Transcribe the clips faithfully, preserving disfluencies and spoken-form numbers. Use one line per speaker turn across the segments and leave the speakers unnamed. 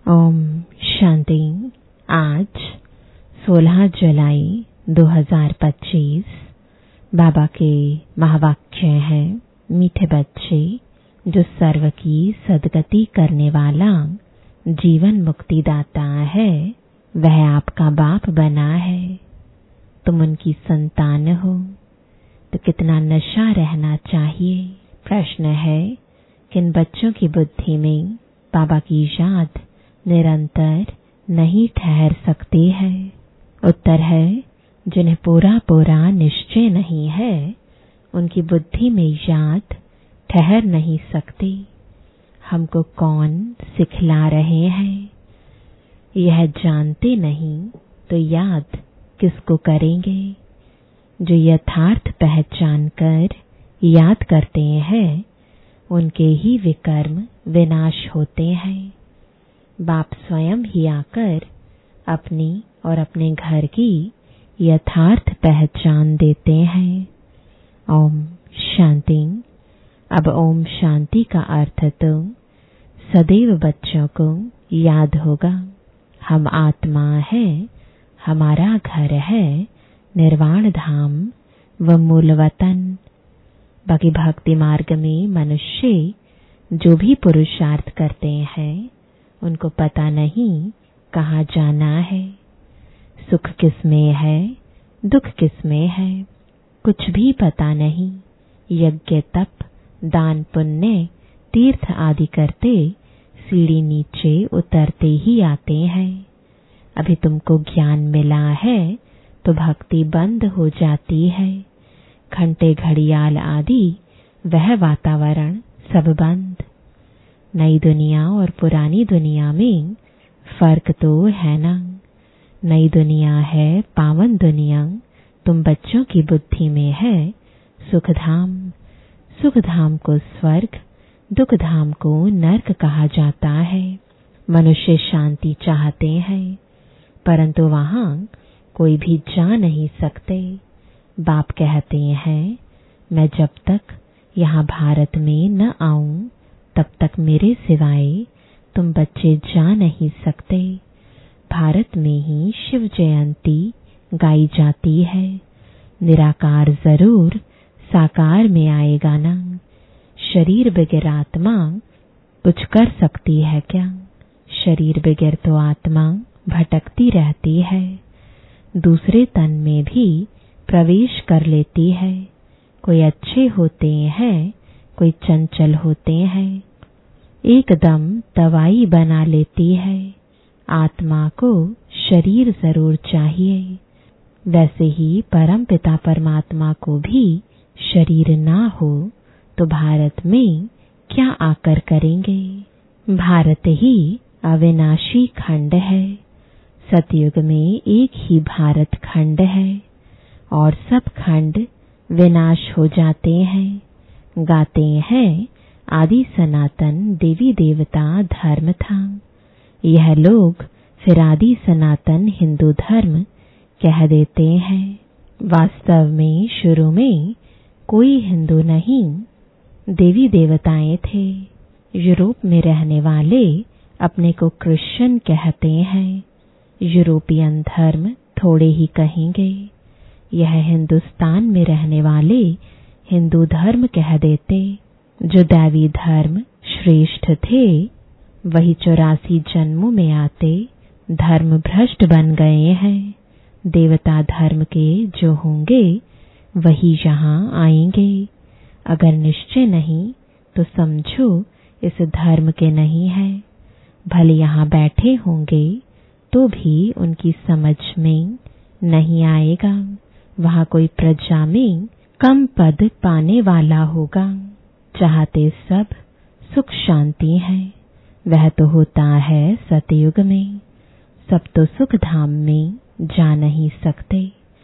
ओम शांति। आज सोलह जुलाई दो हज़ार पच्चीस बाबा के महावाक्य हैं, मीठे बच्चे, जो सर्व की सदगति करने वाला जीवन मुक्ति दाता है, वह आपका बाप बना है। तुम उनकी संतान हो तो कितना नशा रहना चाहिए। प्रश्न है, किन बच्चों की बुद्धि में बाबा की याद निरंतर नहीं ठहर सकती है? उत्तर है, जिन्हें पूरा पूरा निश्चय नहीं है, उनकी बुद्धि में याद ठहर नहीं सकती। हमको कौन सिखला रहे हैं? यह जानते नहीं तो याद किसको करेंगे? जो यथार्थ पहचान कर याद करते हैं, उनके ही विकर्म विनाश होते हैं। बाप स्वयं ही आकर अपनी और अपने घर की यथार्थ पहचान देते हैं। ओम शांति। अब ओम शांति का अर्थ तो सदैव बच्चों को याद होगा। हम आत्मा है, हमारा घर है निर्वाण धाम व मूल वतन। बाकी भक्ति मार्ग में मनुष्य जो भी पुरुषार्थ करते हैं, उनको पता नहीं कहाँ जाना है, सुख किसमें है, दुख किसमें है, कुछ भी पता नहीं। यज्ञ तप दान पुण्य तीर्थ आदि करते सीढ़ी नीचे उतरते ही आते हैं। अभी तुमको ज्ञान मिला है तो भक्ति बंद हो जाती है। घंटे घड़ियाल आदि वह वातावरण सब बंद। नई दुनिया और पुरानी दुनिया में फर्क तो है ना। नई दुनिया है पावन दुनिया, तुम बच्चों की बुद्धि में है सुखधाम। सुखधाम को स्वर्ग, दुखधाम को नरक कहा जाता है। मनुष्य शांति चाहते हैं, परंतु वहां कोई भी जा नहीं सकते। बाप कहते हैं, मैं जब तक यहाँ भारत में न आऊं, तब तक मेरे सिवाय तुम बच्चे जा नहीं सकते। भारत में ही शिव जयंती गाई जाती है। निराकार जरूर साकार में आएगा ना। शरीर बगैर आत्मा कुछ कर सकती है क्या? शरीर बगैर तो आत्मा भटकती रहती है, दूसरे तन में भी प्रवेश कर लेती है। कोई अच्छे होते हैं, कोई चंचल होते हैं, एकदम दवाई बना लेती है। आत्मा को शरीर जरूर चाहिए। वैसे ही परम पिता परमात्मा को भी शरीर ना हो तो भारत में क्या आकर करेंगे? भारत ही अविनाशी खंड है। सतयुग में एक ही भारत खंड है और सब खंड विनाश हो जाते हैं। गाते हैं, आदि सनातन देवी देवता धर्म था। यह लोग फिर आदि सनातन हिंदू धर्म कह देते हैं। वास्तव में शुरू में कोई हिंदू नहीं, देवी देवताएं थे। यूरोप में रहने वाले अपने को क्रिश्चियन कहते हैं। यूरोपियन धर्म थोड़े ही कहेंगे। यह हिंदुस्तान में रहने वाले हिंदू धर्म कह देते। जो दैवी धर्म श्रेष्ठ थे, वही चौरासी जन्मों में आते धर्म भ्रष्ट बन गए हैं। देवता धर्म के जो होंगे वही यहाँ आएंगे। अगर निश्चय नहीं तो समझो इस धर्म के नहीं है। भले यहाँ बैठे होंगे तो भी उनकी समझ में नहीं आएगा। वहाँ कोई प्रजा में कम पद पाने वाला होगा। चाहते सब सुख शांति है, वह तो होता है सतयुग में। सब तो सुख धाम में जा नहीं सकते।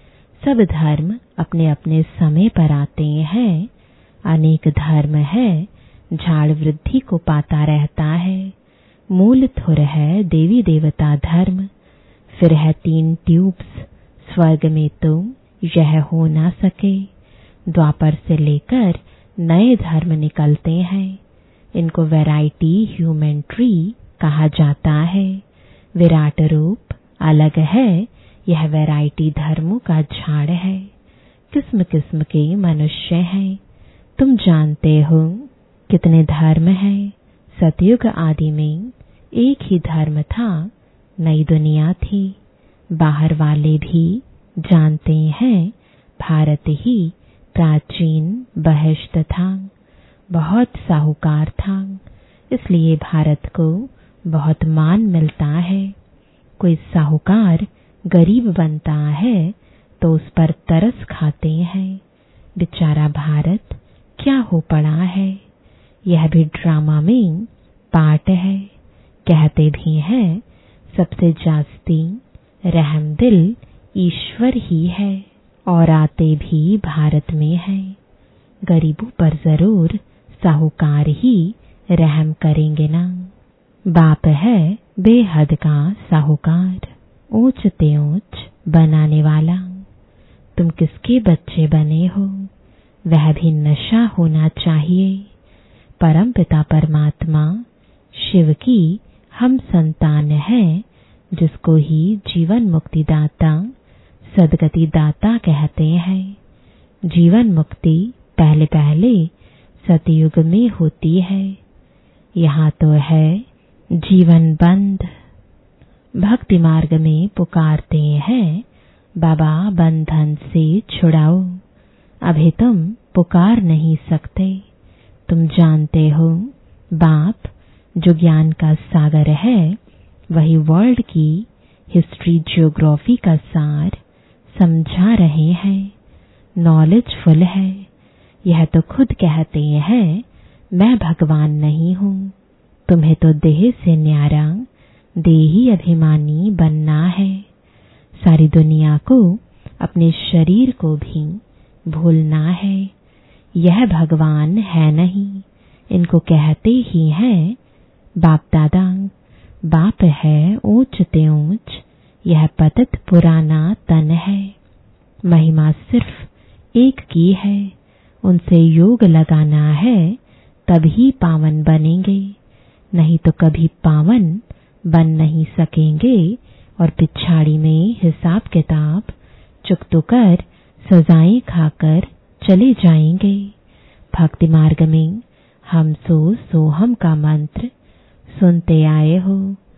सब धर्म अपने अपने समय पर आते हैं। अनेक धर्म है, झाड़ वृद्धि को पाता रहता है। मूल थुर है देवी देवता धर्म। फिर है तीन ट्यूब्स, स्वर्ग में तो यह हो ना सके। द्वापर से लेकर नए धर्म निकलते हैं। इनको वैरायटी ह्यूमन ट्री कहा जाता है। विराट रूप अलग है, यह वैरायटी धर्मों का झाड़ है। किस्म किस्म के मनुष्य हैं। तुम जानते हो कितने धर्म हैं। सतयुग आदि में एक ही धर्म था, नई दुनिया थी। बाहर वाले भी जानते हैं, भारत ही प्राचीन बहिष्ट था, बहुत साहूकार था, इसलिए भारत को बहुत मान मिलता है। कोई साहूकार गरीब बनता है तो उस पर तरस खाते हैं। बेचारा भारत क्या हो पड़ा है। यह भी ड्रामा में पार्ट है। कहते भी हैं सबसे जास्ती रहम दिल ईश्वर ही है, और आते भी भारत में है। गरीबों पर जरूर साहूकार ही रहम करेंगे ना। बाप है बेहद का साहूकार, ऊंच ते ऊंच बनाने वाला। तुम किसके बच्चे बने हो, वह भी नशा होना चाहिए। परमपिता परमात्मा शिव की हम संतान हैं, जिसको ही जीवन मुक्ति दाता सदगति दाता कहते हैं। जीवन मुक्ति पहले पहले सतयुग में होती है। यहाँ तो है जीवन बंद। भक्ति मार्ग में पुकारते हैं, बाबा बंधन से छुड़ाओ। अभी तुम पुकार नहीं सकते। तुम जानते हो बाप जो ज्ञान का सागर है, वही वर्ल्ड की हिस्ट्री ज्योग्राफी का सार समझा रहे हैं। नॉलेजफुल है। यह तो खुद कहते हैं मैं भगवान नहीं हूँ। तुम्हें तो देह से न्यारा देही अभिमानी बनना है। सारी दुनिया को अपने शरीर को भी भूलना है। यह भगवान है नहीं, इनको कहते ही हैं बाप दादा। बाप है ऊंच ते ऊंच, यह पतित पुराना तन है। महिमा सिर्फ एक की है, उनसे योग लगाना है, तभी पावन बनेंगे, नहीं तो कभी पावन बन नहीं सकेंगे। और पिछाड़ी में हिसाब किताब चुकतो कर सजाएं खाकर चले जाएंगे। भक्ति मार्ग में हम सो सोहम का मंत्र सुनते आए हो।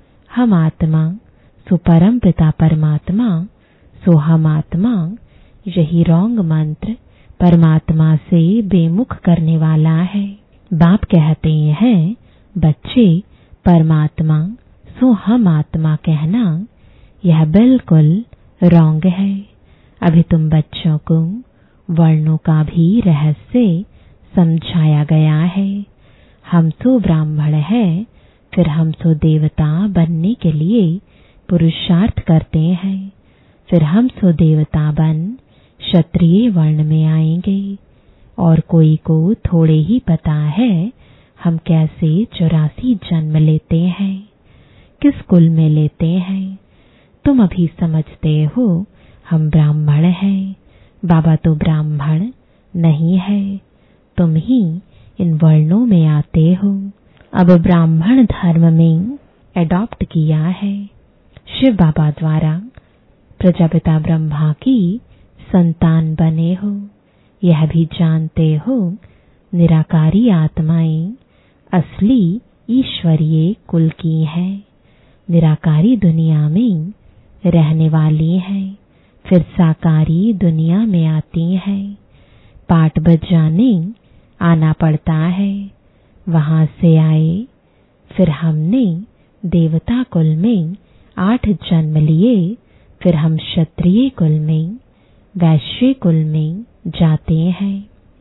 हम आत्मा सो परम पिता परमात्मा, सो हम आत्मा। यही रॉन्ग मंत्र परमात्मा से बेमुख करने वाला है। बाप कहते हैं बच्चे परमात्मा सो हम आत्मा कहना, यह बिल्कुल रॉन्ग है। अभी तुम बच्चों को वर्णों का भी रहस्य समझाया गया है। हम सो ब्राह्मण है, फिर हम सो देवता बनने के लिए पुरुषार्थ करते हैं। फिर हम सो देवता बन क्षत्रिय वर्ण में आएंगे। और कोई को थोड़े ही पता है हम कैसे चौरासी जन्म लेते हैं, किस कुल में लेते हैं। तुम अभी समझते हो हम ब्राह्मण हैं, बाबा तो ब्राह्मण नहीं है। तुम ही इन वर्णों में आते हो। अब ब्राह्मण धर्म में एडॉप्ट किया है। शिव बाबा द्वारा प्रजापिता ब्रह्मा की संतान बने हो। यह भी जानते हो निराकारी आत्माएं असली ईश्वरीय कुल की हैं। निराकारी दुनिया में रहने वाली हैं, फिर साकारी दुनिया में आती हैं। पाठ बजाने आना पड़ता है। वहां से आए, फिर हमने देवता कुल में आठ जन्म लिए। फिर हम क्षत्रिय कुल में, वैश्य कुल में जाते हैं।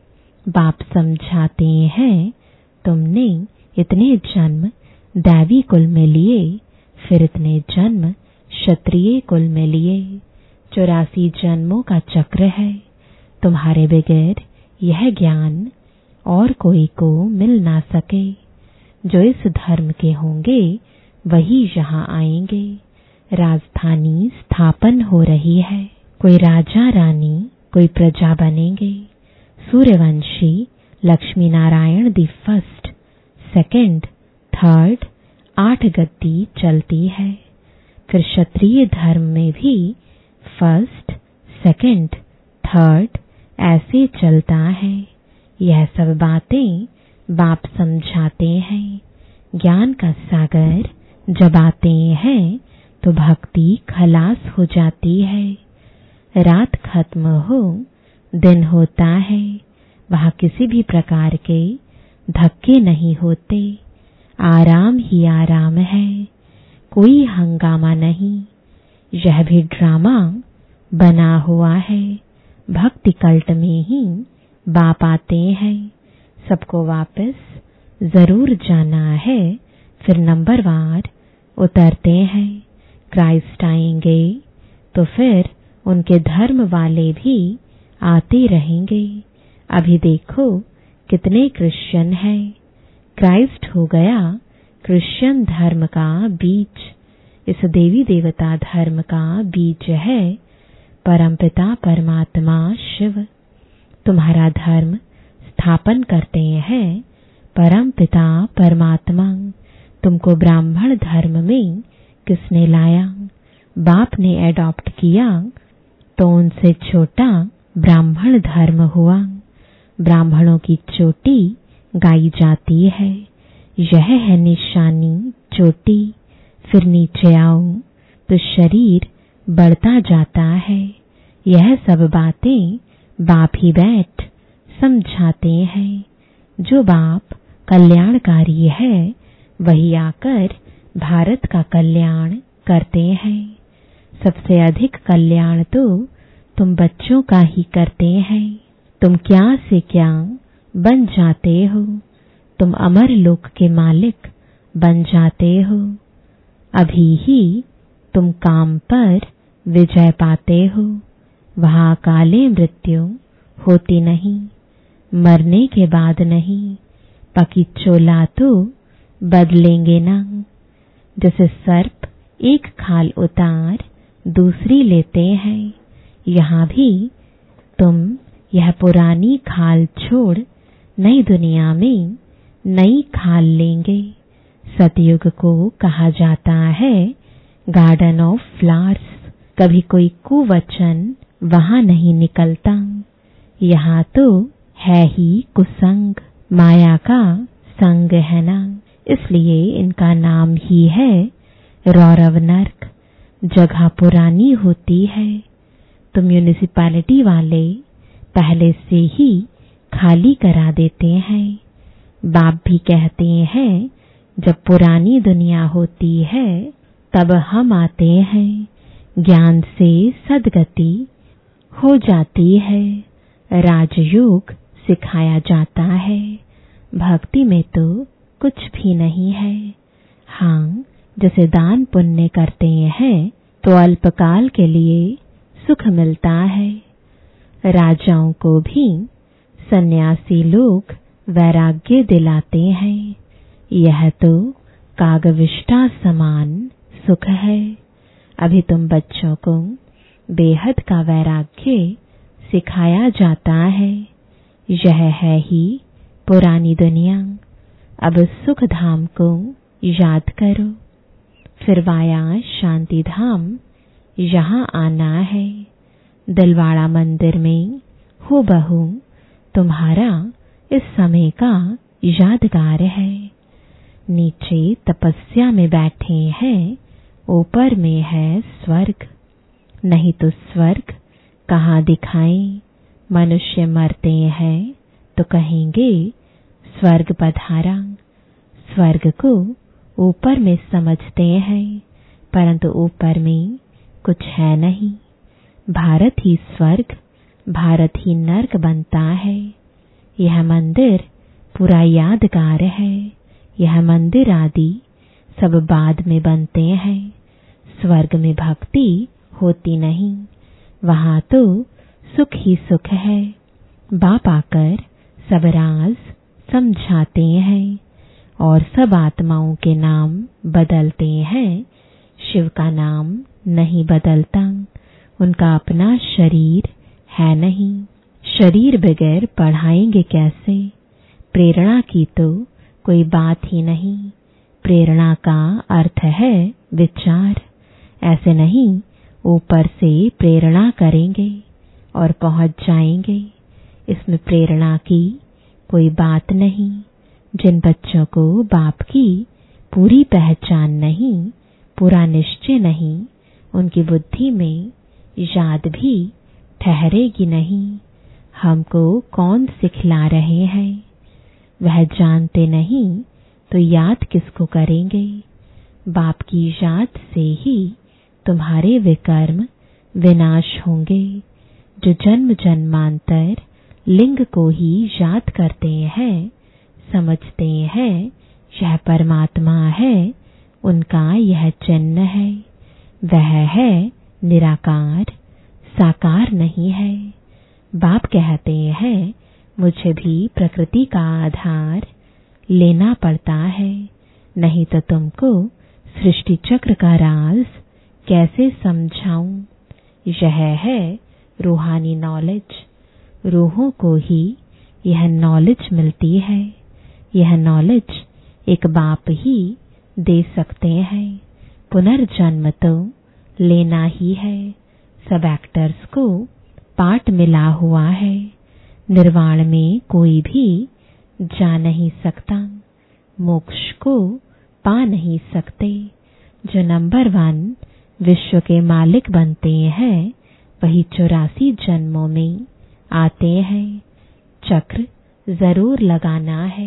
बाप समझाते हैं तुमने इतने जन्म दैवी कुल में लिए, फिर इतने जन्म क्षत्रिय कुल में लिए। चौरासी जन्मों का चक्र है। तुम्हारे बगैर यह ज्ञान और कोई को मिल ना सके। जो इस धर्म के होंगे वही यहाँ आएंगे। राजधानी स्थापन हो रही है। कोई राजा रानी, कोई प्रजा बनेंगे। Suryavanshi Lakshmi Narayan the first, second, third आठ गद्दी चलती है। फिर क्षत्रिय धर्म में भी फर्स्ट, सेकंड, थर्ड ऐसे चलता है। यह सब बातें बाप समझाते हैं। ज्ञान का सागर जब आते हैं तो भक्ति खलास हो जाती है। रात खत्म हो, दिन होता है। वहाँ किसी भी प्रकार के धक्के नहीं होते। आराम ही आराम है, कोई हंगामा नहीं। यह भी ड्रामा बना हुआ है। भक्ति कल्ट में ही बाप आते हैं। सबको वापस जरूर जाना है। फिर नंबरवार उतरते हैं। क्राइस्ट आएंगे तो फिर उनके धर्म वाले भी आते रहेंगे। अभी देखो कितने क्रिश्चियन हैं। क्राइस्ट हो गया क्रिश्चियन धर्म का बीज। इस देवी देवता धर्म का बीज है परमपिता परमात्मा शिव। तुम्हारा धर्म स्थापन करते हैं परमपिता परमात्मा। तुमको ब्राह्मण धर्म में किसने लाया? बाप ने एडॉप्ट किया तो उनसे छोटा ब्राह्मण धर्म हुआ। ब्राह्मणों की चोटी गाई जाती है। यह है निशानी चोटी। फिर नीचे आओ तो शरीर बढ़ता जाता है। यह सब बातें बाप ही बैठ समझाते हैं। जो बाप कल्याणकारी है वही आकर भारत का कल्याण करते हैं। सबसे अधिक कल्याण तो तुम बच्चों का ही करते हैं। तुम क्या से क्या बन जाते हो। तुम अमर लोक के मालिक बन जाते हो। अभी ही तुम काम पर विजय पाते हो। वहाँ काले मृत्यु होती नहीं, मरने के बाद नहीं। पकी चोला तो बदलेंगे ना। जैसे सर्प एक खाल उतार दूसरी लेते हैं, यहाँ भी तुम यह पुरानी खाल छोड़ नई दुनिया में नई खाल लेंगे। सतयुग को कहा जाता है गार्डन ऑफ फ्लावर्स। कभी कोई कुवचन वहाँ नहीं निकलता। यहाँ तो है ही कुसंग, माया का संग है ना। इसलिए इनका नाम ही है रौरव नर्क। जगह पुरानी होती है तो म्यूनिसिपैलिटी वाले पहले से ही खाली करा देते हैं। बाप भी कहते हैं जब पुरानी दुनिया होती है तब हम आते हैं। ज्ञान से सद्गति हो जाती है। राजयोग सिखाया जाता है। भक्ति में तो कुछ भी नहीं है। हाँ, जैसे दान पुण्य करते हैं तो अल्पकाल के लिए सुख मिलता है। राजाओं को भी सन्यासी लोग वैराग्य दिलाते हैं। यह तो कागविष्टा समान सुख है। अभी तुम बच्चों को बेहद का वैराग्य सिखाया जाता है। यह है ही पुरानी दुनिया। अब सुख धाम को याद करो। फिर वाया शांति धाम यहाँ आना है। दिलवाड़ा मंदिर में हो बहू तुम्हारा इस समय का यादगार है। नीचे तपस्या में बैठे हैं, ऊपर में है स्वर्ग। नहीं तो स्वर्ग कहाँ दिखाएं। मनुष्य मरते हैं तो कहेंगे स्वर्ग पधारा। स्वर्ग को ऊपर में समझते हैं, परंतु ऊपर में कुछ है नहीं। भारत ही स्वर्ग, भारत ही नर्क बनता है। यह मंदिर पूरा यादगार है। यह मंदिर आदि सब बाद में बनते हैं। स्वर्ग में भक्ति होती नहीं। वहाँ तो सुख ही सुख है। बाप आकर सब राज समझाते हैं और सब आत्माओं के नाम बदलते हैं। शिव का नाम नहीं बदलता। उनका अपना शरीर है नहीं। शरीर बगैर पढ़ाएंगे कैसे? प्रेरणा की तो कोई बात ही नहीं। प्रेरणा का अर्थ है विचार। ऐसे नहीं ऊपर से प्रेरणा करेंगे और पहुंच जाएंगे। इसमें प्रेरणा की कोई बात नहीं। जिन बच्चों को बाप की पूरी पहचान नहीं, पूरा निश्चय नहीं, उनकी बुद्धि में याद भी ठहरेगी नहीं। हमको कौन सिखला रहे हैं, वह जानते नहीं तो याद किसको करेंगे। बाप की याद से ही तुम्हारे विकर्म विनाश होंगे। जो जन्म जन्मांतर लिंग को ही याद करते हैं, समझते हैं यह परमात्मा है, उनका यह चिन्ह है। वह है निराकार, साकार नहीं है। बाप कहते हैं मुझे भी प्रकृति का आधार लेना पड़ता है, नहीं तो तुमको सृष्टि चक्र का राज कैसे समझाऊं। यह है रूहानी नॉलेज। रूहों को ही यह नॉलेज मिलती है। यह नॉलेज एक बाप ही दे सकते हैं। पुनर्जन्म तो लेना ही है। सब एक्टर्स को पार्ट मिला हुआ है। निर्वाण में कोई भी जा नहीं सकता, मोक्ष को पा नहीं सकते। जो नंबर वन विश्व के मालिक बनते हैं, वही चौरासी जन्मों में आते हैं। चक्र जरूर लगाना है।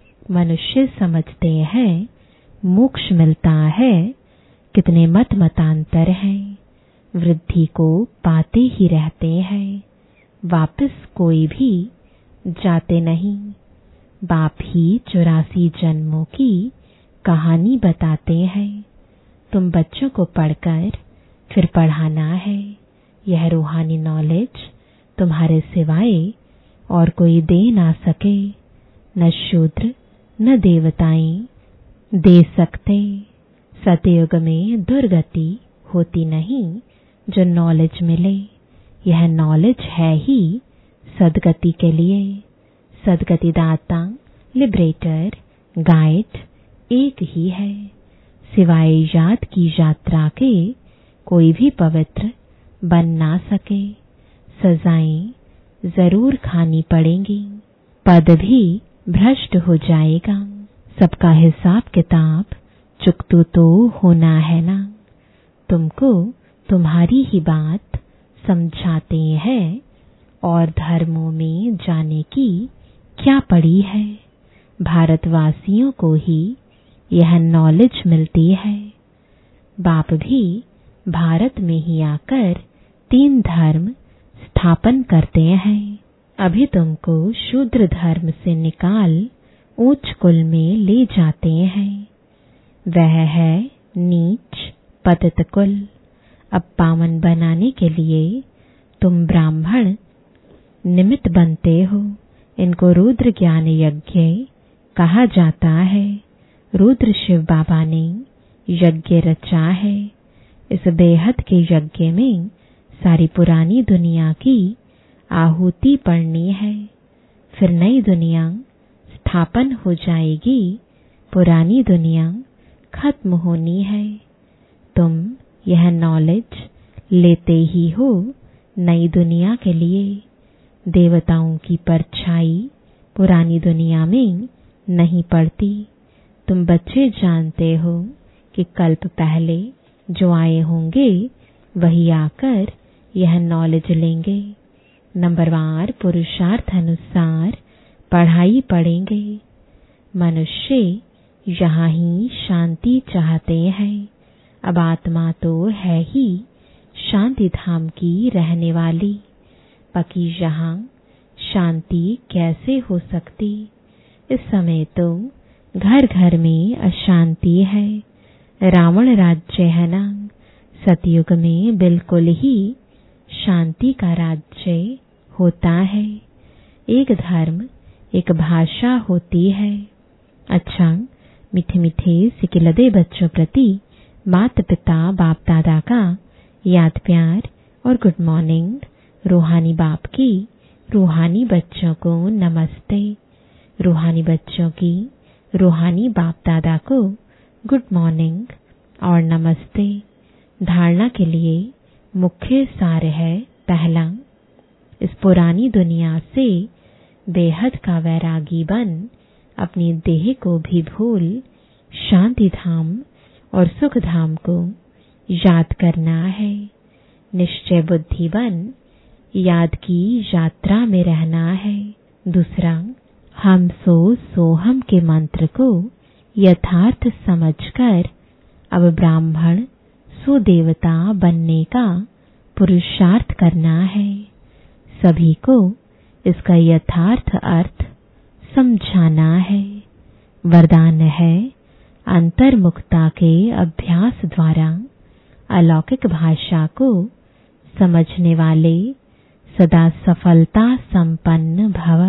मनुष्य समझते हैं मोक्ष मिलता है। कितने मत मतांतर हैं, वृद्धि को पाते ही रहते हैं, वापस कोई भी जाते नहीं। बाप ही चौरासी जन्मों की कहानी बताते हैं। तुम बच्चों को पढ़कर फिर पढ़ाना है। यह रूहानी नॉलेज तुम्हारे सिवाय और कोई दे ना सके। न शूद्र न देवताएं दे सकते। सतयुग में दुर्गति होती नहीं जो नॉलेज मिले। यह नॉलेज है ही सदगति के लिए। सदगति दाता, लिबरेटर, गाइड एक ही है। सिवाय याद की यात्रा के कोई भी पवित्र बन ना सके। सजाएं जरूर खानी पड़ेंगी, पद भी भ्रष्ट हो जाएगा। सबका हिसाब किताब चुकतू तो होना है ना। तुमको तुम्हारी ही बात समझाते हैं और धर्मों में जाने की क्या पड़ी है। भारतवासियों को ही यह नॉलेज मिलती है। बाप भी भारत में ही आकर तीन धर्म स्थापन करते हैं। अभी तुमको शूद्र धर्म से निकाल उच्च कुल में ले जाते हैं। वह है नीच पतित कुल। अब पावन बनाने के लिए तुम ब्राह्मण निमित्त बनते हो। इनको रुद्र ज्ञान यज्ञ कहा जाता है। रुद्र शिव बाबा ने यज्ञ रचा है। इस बेहद के यज्ञ में सारी पुरानी दुनिया की आहुति पड़नी है। फिर नई दुनिया स्थापन हो जाएगी। पुरानी दुनिया खत्म होनी है। तुम यह नॉलेज लेते ही हो नई दुनिया के लिए। देवताओं की परछाई पुरानी दुनिया में नहीं पड़ती। तुम बच्चे जानते हो कि कल्प पहले जो आए होंगे वही आकर यह नॉलेज लेंगे। नंबरवार पुरुषार्थ अनुसार पढ़ाई पढ़ेंगे। मनुष्य यहाँ ही शांति चाहते हैं। अब आत्मा तो है ही शांति धाम की रहने वाली। बाकी यहाँ शांति कैसे हो सकती। इस समय तो घर घर में अशांति है। रावण राज्य है ना। सतयुग में बिल्कुल ही शांति का राज्य होता है। एक धर्म, एक भाषा होती है। अच्छा, मीठे मीठे सिकिलदे बच्चों प्रति माता पिता बाप दादा का याद प्यार और गुड मॉर्निंग। रूहानी बाप की रूहानी बच्चों को नमस्ते। रूहानी बच्चों की रूहानी बाप दादा को गुड मॉर्निंग और नमस्ते। धारणा के लिए मुख्य सार है, पहला, इस पुरानी दुनिया से बेहद का वैरागी बन अपनी देह को भी भूल शांति धाम और सुख धाम को याद करना है। निश्चय बुद्धि बन याद की यात्रा में रहना है। दूसरा, हम सो सोहम के मंत्र को यथार्थ समझकर अब ब्राह्मण सुदेवता बनने का पुरुषार्थ करना है। सभी को इसका यथार्थ अर्थ समझाना है। वरदान है, अंतर्मुखता के अभ्यास द्वारा अलौकिक भाषा को समझने वाले सदा सफलता संपन्न भव।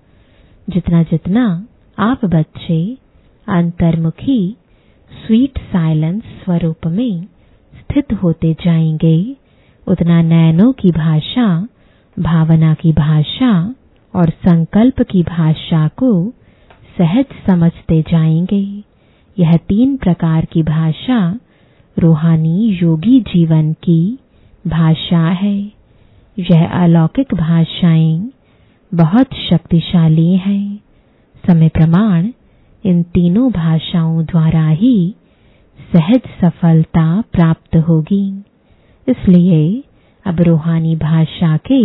जितना जितना आप बच्चे अंतर्मुखी स्वीट साइलेंस स्वरूप में स्थित होते जाएंगे, उतना नयनों की भाषा, भावना की भाषा और संकल्प की भाषा को सहज समझते जाएंगे। यह तीन प्रकार की भाषा रूहानी योगी जीवन की भाषा है। यह अलौकिक भाषाएं बहुत शक्तिशाली हैं। समय प्रमाण इन तीनों भाषाओं द्वारा ही सहज सफलता प्राप्त होगी। इसलिए अब रूहानी भाषा के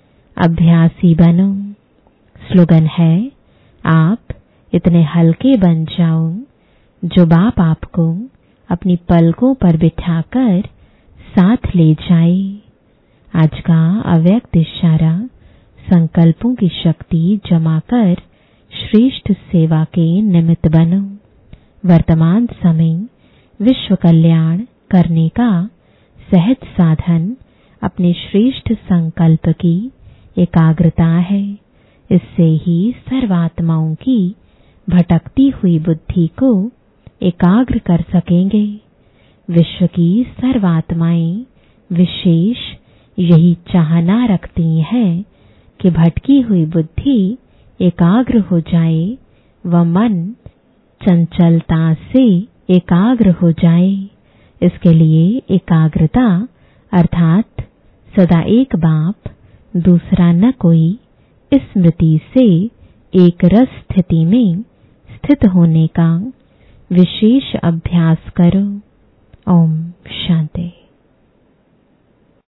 अभ्यासी बनो। स्लोगन है, आप इतने हल्के बन जाओ जो बाप आपको अपनी पलकों पर बिठाकर साथ ले जाए। आज का अव्यक्त इशारा, संकल्पों की शक्ति जमा कर श्रेष्ठ सेवा के निमित्त बनो। वर्तमान समय विश्व कल्याण करने का सहज साधन अपने श्रेष्ठ संकल्प की एकाग्रता है। इससे ही सर्वात्माओं की भटकती हुई बुद्धि को एकाग्र कर सकेंगे। विश्व की सर्वात्माएं विशेष यही चाहना रखती हैं कि भटकी हुई बुद्धि एकाग्र हो जाए, वह मन चंचलता से एकाग्र हो जाए। इसके लिए एकाग्रता अर्थात सदा एक बाप दूसरा न कोई स्मृति से एक रस स्थिति में स्थित होने का विशेष अभ्यास करो। ओम शांति।